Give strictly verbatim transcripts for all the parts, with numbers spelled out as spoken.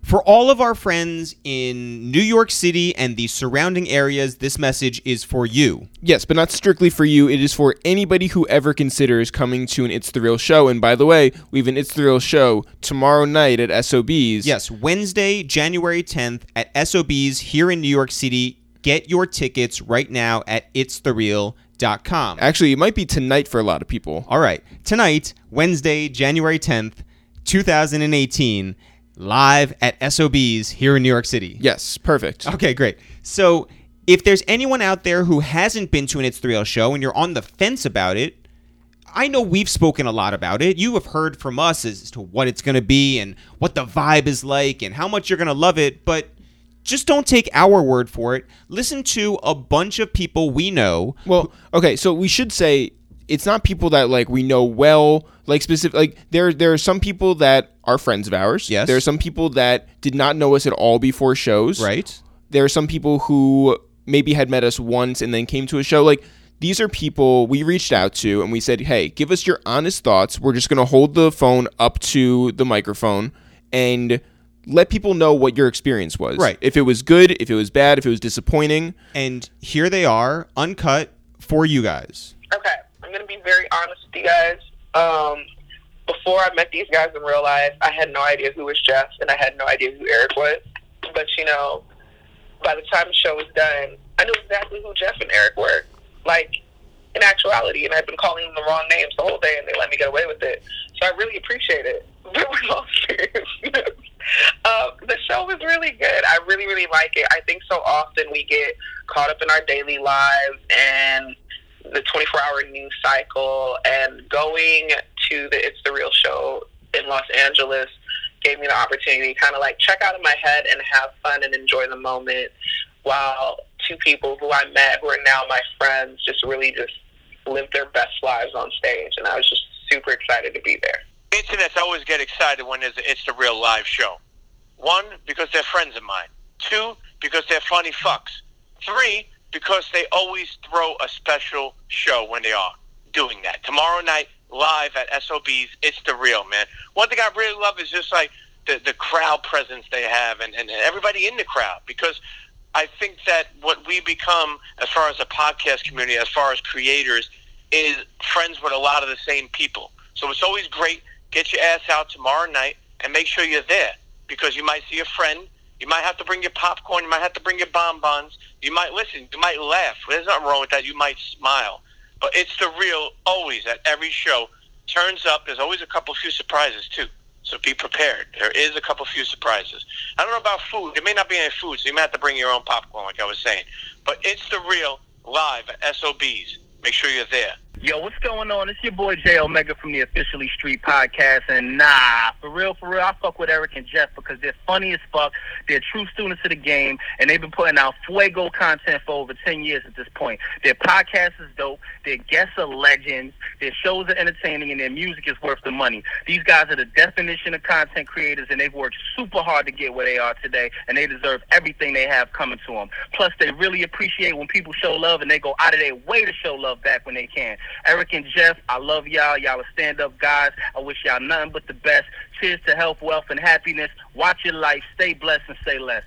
For all of our friends in New York City and the surrounding areas, this message is for you. Yes, but not strictly for you. It is for anybody who ever considers coming to an It's the Real show. And by the way, we have an It's the Real show tomorrow night at S O B's. Yes, Wednesday, January tenth at S O B's here in New York City. Get your tickets right now at its the real dot com. Actually, it might be tonight for a lot of people. All right. Tonight, Wednesday, January tenth, twenty eighteen, live at S O B's here in New York City. Yes, perfect. Okay, great. So if there's anyone out there who hasn't been to an It's the Real show and you're on the fence about it, I know we've spoken a lot about it. You have heard from us as to what it's going to be and what the vibe is like and how much you're going to love it, but just don't take our word for it. Listen to a bunch of people we know. Well, okay, so we should say it's not people that like we know well, like specific. Like there, there are some people that are friends of ours. Yes. There are some people that did not know us at all before shows. Right. There are some people who maybe had met us once and then came to a show. Like these are people we reached out to and we said, "Hey, give us your honest thoughts. We're just gonna hold the phone up to the microphone and let people know what your experience was. Right. If it was good, if it was bad, if it was disappointing." And here they are, uncut, for you guys. Okay, I'm going to be very honest with you guys. Um, before I met these guys in real life, I had no idea who was Jeff, and I had no idea who Eric was. But, you know, by the time the show was done, I knew exactly who Jeff and Eric were. Like, in actuality, and I've been calling them the wrong names the whole day, and they let me get away with it. So I really appreciate it. But with all seriousness, uh, the show was really good. I really, really like it. I think so often we get caught up in our daily lives and the twenty-four hour news cycle, and going to the It's the Real show in Los Angeles gave me the opportunity to kind of like check out of my head and have fun and enjoy the moment, while two people who I met who are now my friends just really just lived their best lives on stage, and I was just super excited to be there. Internets always get excited when there's a It's the Real live show. One, because they're friends of mine. Two, because they're funny fucks. Three, because they always throw a special show when they are doing that. Tomorrow night, live at S O B's, It's the Real, man. One thing I really love is just like the, the crowd presence they have and, and everybody in the crowd, because I think that what we become as far as a podcast community, as far as creators, is friends with a lot of the same people. So it's always great. Get your ass out tomorrow night and make sure you're there, because you might see a friend. You might have to bring your popcorn. You might have to bring your bonbons. You might listen. You might laugh. There's nothing wrong with that. You might smile. But It's the Real always at every show turns up. There's always a couple few surprises too. So be prepared. There is a couple few surprises. I don't know about food. There may not be any food, so you may have to bring your own popcorn, like I was saying. But It's the Real live at S O B's. Make sure you're there. Yo, what's going on? It's your boy Jay Omega from the Officially Street Podcast, and nah, for real, for real, I fuck with Eric and Jeff because they're funny as fuck, they're true students of the game, and they've been putting out fuego content for over ten years at this point. Their podcast is dope, their guests are legends, their shows are entertaining, and their music is worth the money. These guys are the definition of content creators, and they've worked super hard to get where they are today, and they deserve everything they have coming to them. Plus, they really appreciate when people show love, and they go out of their way to show love back when they can. Eric and Jeff, I love y'all. Y'all are stand-up guys. I wish y'all nothing but the best. Cheers to health, wealth, and happiness. Watch your life. Stay blessed and stay less.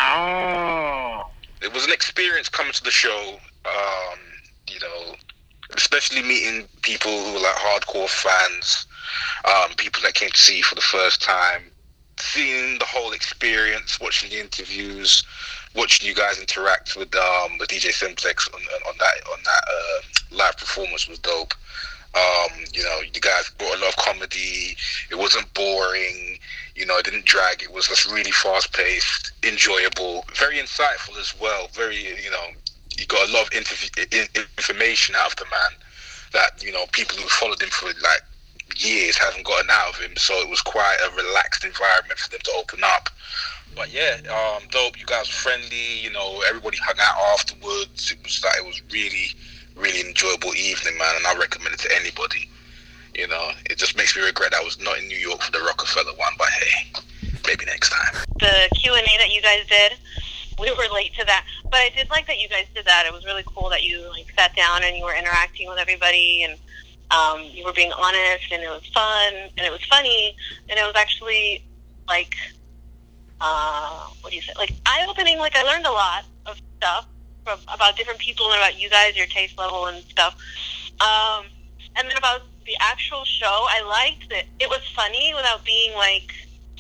Oh. It was an experience coming to the show, um, you know, especially meeting people who were like hardcore fans, um, people that came to see you for the first time, seeing the whole experience, watching the interviews, watching you guys interact with um with D J Simplex on, on that on that uh, live performance was dope. Um, you know, you guys brought a lot of comedy. It wasn't boring. You know, it didn't drag. It was just really fast paced, enjoyable, very insightful as well. Very, you know, you got a lot of interview, information out of the man that, you know, people who followed him for like years haven't gotten out of him. So it was quite a relaxed environment for them to open up. But yeah, um, dope. You guys were friendly. You know, everybody hung out afterwards. It was like it was really, really enjoyable evening, man. And I recommend it to anybody. You know, it just makes me regret I was not in New York for the Rockefeller one. But hey, maybe next time. The Q and A that you guys did, we were late to that, but I did like that you guys did that. It was really cool that you like sat down and you were interacting with everybody, and um, you were being honest, and it was fun, and it was funny, and it was actually like uh, what do you say? Like eye-opening. Like I learned a lot of stuff from, about different people and about you guys, your taste level and stuff. Um, and then about the actual show, I liked that it was funny without being like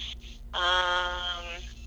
um,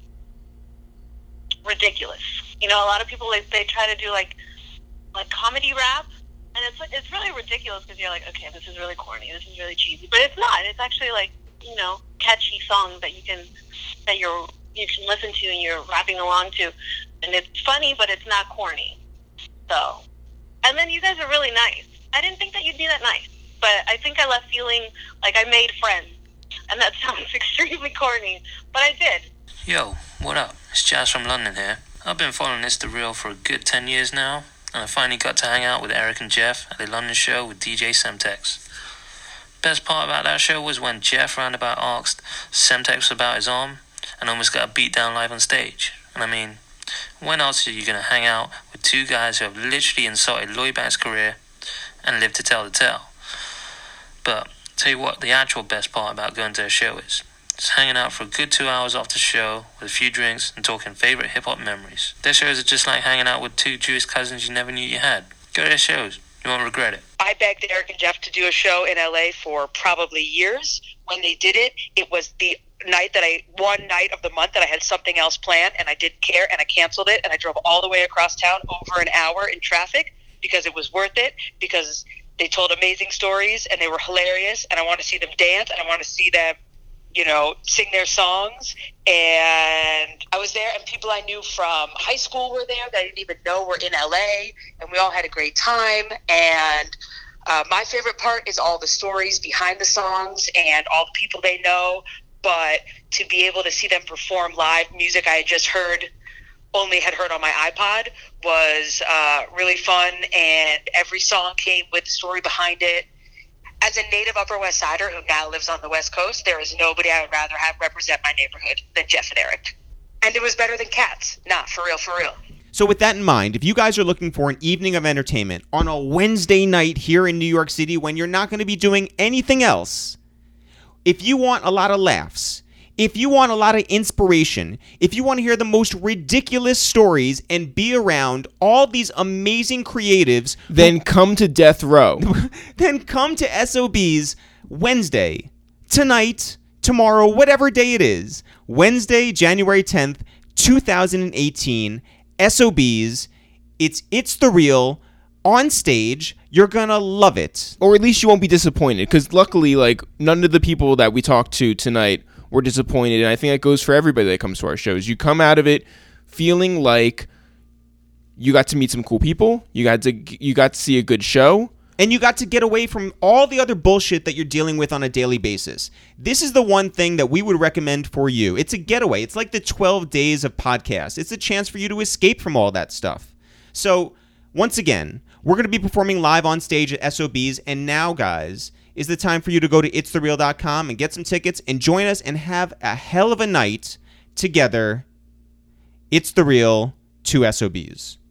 ridiculous. You know, a lot of people like they try to do like like comedy rap, and it's it's really ridiculous because you're like, okay, this is really corny, this is really cheesy, but it's not. It's actually like, you know, catchy songs that you can that you're you can listen to and you're rapping along to, and it's funny, but it's not corny. So, and then you guys are really nice. I didn't think that you'd be that nice, but I think I left feeling like I made friends, and that sounds extremely corny, but I did. Yo, what up? It's Jazz from London here. I've been following It's The Real for a good ten years now, and I finally got to hang out with Eric and Jeff at the London show with D J Semtex. Best part about that show was when Jeff roundabout asked Semtex about his arm and almost got beat down live on stage. And I mean, when else are you going to hang out with two guys who have literally insulted Lloyd Banks' career and live to tell the tale? But tell you what the actual best part about going to a show is. Just hanging out for a good two hours after the show with a few drinks and talking favorite hip-hop memories. Their shows are just like hanging out with two Jewish cousins you never knew you had. Go to their shows. You won't regret it. I begged Eric and Jeff to do a show in L A for probably years. When they did it, it was the night that I, one night of the month that I had something else planned, and I didn't care, and I canceled it, and I drove all the way across town over an hour in traffic because it was worth it, because they told amazing stories, and they were hilarious, and I want to see them dance, and I want to see them, you know, sing their songs. And I was there, and people I knew from high school were there that I didn't even know were in L A, and we all had a great time. And uh, my favorite part is all the stories behind the songs and all the people they know. But to be able to see them perform live music I had just heard, only had heard on my iPod, was uh, really fun. And every song came with a story behind it. As a native Upper West Sider who now lives on the West Coast, there is nobody I would rather have represent my neighborhood than Jeff and Eric. And it was better than Cats. Nah, for real, for real. So with that in mind, if you guys are looking for an evening of entertainment on a Wednesday night here in New York City when you're not going to be doing anything else, if you want a lot of laughs, if you want a lot of inspiration, if you want to hear the most ridiculous stories and be around all these amazing creatives, Then come to Death Row. then come to S O B's Wednesday, tonight, tomorrow, whatever day it is. Wednesday, January tenth, two thousand eighteen, S O B's. It's It's The Real on stage. You're going to love it. Or at least you won't be disappointed, because luckily, like, none of the people that we talked to tonight were disappointed, and I think that goes for everybody that comes to our shows. You come out of it feeling like you got to meet some cool people, you got to you got to see a good show, and you got to get away from all the other bullshit that you're dealing with on a daily basis. This is the one thing that we would recommend for you. It's a getaway. It's like the twelve days of podcasts. It's a chance for you to escape from all that stuff. So, once again, we're going to be performing live on stage at S O B's, and now, guys, is the time for you to go to its the real dot com and get some tickets and join us and have a hell of a night together. It's The Real, two S O B's.